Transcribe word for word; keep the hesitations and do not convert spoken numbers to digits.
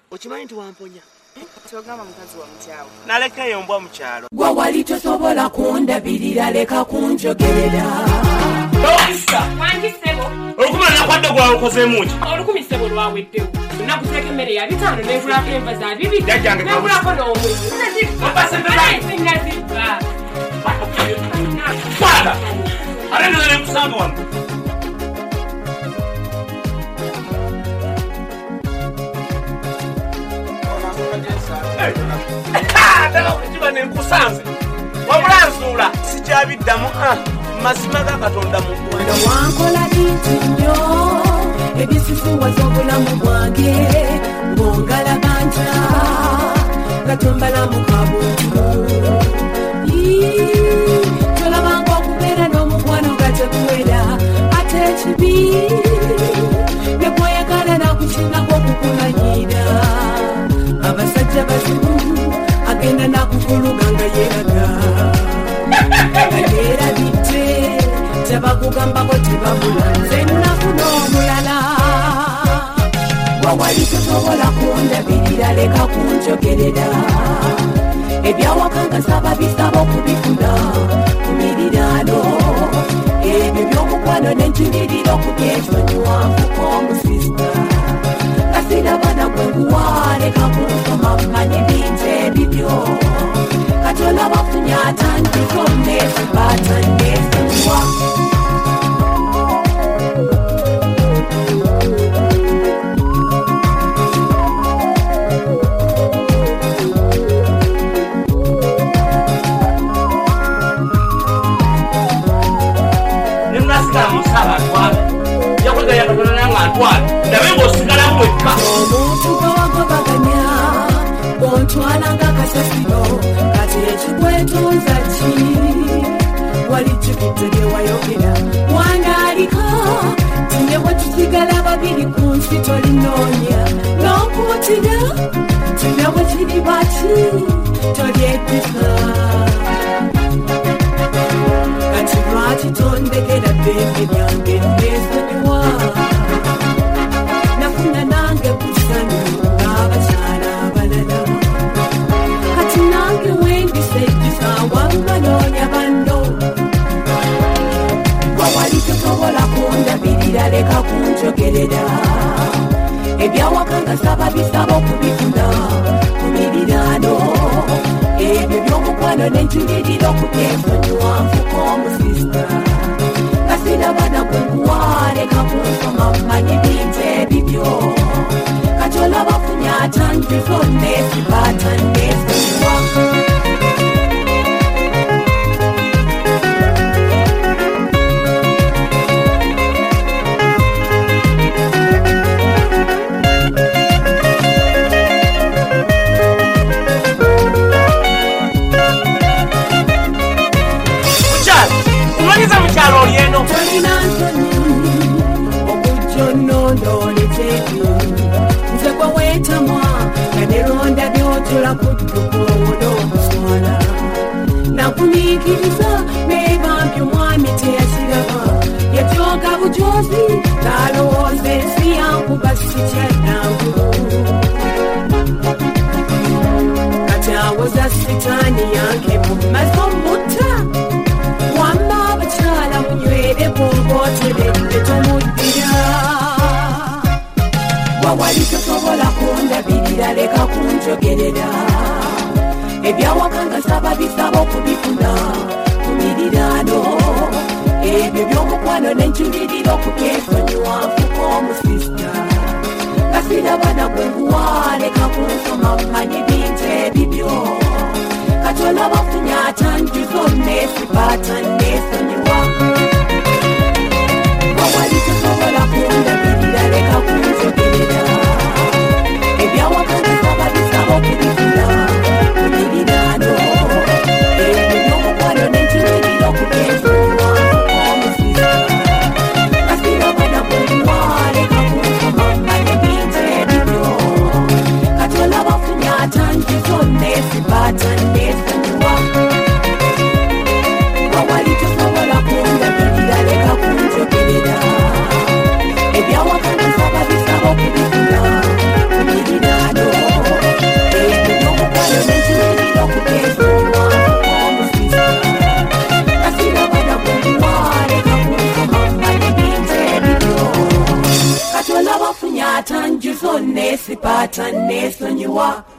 Okimanyi nti wamponya? Kyogamba mukazi wa mukyawe. Nalekayo mbwa mu kyalo. Gwe wali tosobola kundabirira leka kunjogerera. Dokisa! Wangisebo. Olukumi nakwadde gwawe okozeemu ki? Olukumi sebo lwaweddewo. Nakuteeka emmere ya bitaano n'evulako enva za bibiri. Jajjange n'evulako n'omwe. Sinazibba. Kwata! Ate nze ne nkusanga wano. Kiba nenkusanze wamulanzuula sikyabiddamu mazima ga Katonda mu ggwanga wankola bintu nnyo ebisisuwaza obulamu bwange ng'ongalabanja nga tombalamu kabuntu tolabanga okubeera n'omukwano nga tekuwera ate ekibi nekweyagala nakukingako okukulanyira abasajja bazibu agenda nakukuluga nga yeeraga nga yeerabidde tebakugambako tebabula nze nafuna omulala wawali tosobola kundabirira leka kunjogerera ebyawakanga saba bisaba okubifuna ku miriraano ebyo by'omukwano n'enjumirira okubyetonywanfuko omusista kasirabana gwe nguwa leka kunsoma mmanyi bintu ebibyo katola bafunye atandika omnesiba atandesebwa omuntu gwewagobaganya bw'ontwalanga kasasiro kati ekigwetuuza ki wali kikutege wayogera wandaalika tinye bwe tusigala babiri ku nsi tolinoonya n'okuutira tinye bwe kiri baki tolyeddika kati lwaki tondekera ddembe lyange nesonyiwa nafuna nange kusanyu n'abakyala abalala kati nange wendisejjusa wambanoonya banno wawali tosobola kundabirira leka kunjogerera ebyawakanga saba bisaba okubifuna ku miriraano ebyo by'omukwano n'enjumirira okubyesonyiwanfuko omusista kasirabana gwe nguwa leka kunsoma mmanyi bintu ebibyo katola bafunye atandiza onesiba atandesebwa tolina nsonyi okujja onnondooleteeyo nze gwe weetamwa nga ne ronda byotula kuddukoona okuswala nakunyiikiriza neebampi omwami teyakiraba yatyoga bujozi ng'alowooza ensi yankuba sikyaddangu kati awoza sitaani yange mumaze omutta wamma abakyala munywere bwongooteredde tomuddira wawali tosobola kundabirira leka kunjogerera ebyawakanga saba bisaba okubifuna ku miriraano ebyo by'omukwano n'enjumirira okubyesonyiwanfuko omusista kasirabana gwe nguwa leka kunsoma mmanyi bintu ebibyo katola bafunye atandiza onesiba atandesonyiwa wawali tosobola kundabirira leka kunjogerera ebyawakanga saba bisaba okubifuna ku miriraano ebyo by'omukwano n'enjumirira okubyesonyiwanfuko omusista kasirabana gwe nguwa leka kunsoma mmanyi bintu ebibyo katola bafunye atandiza onesiba atandesonyiwa wawali tosobola kundabirira sipaata neesonyiwa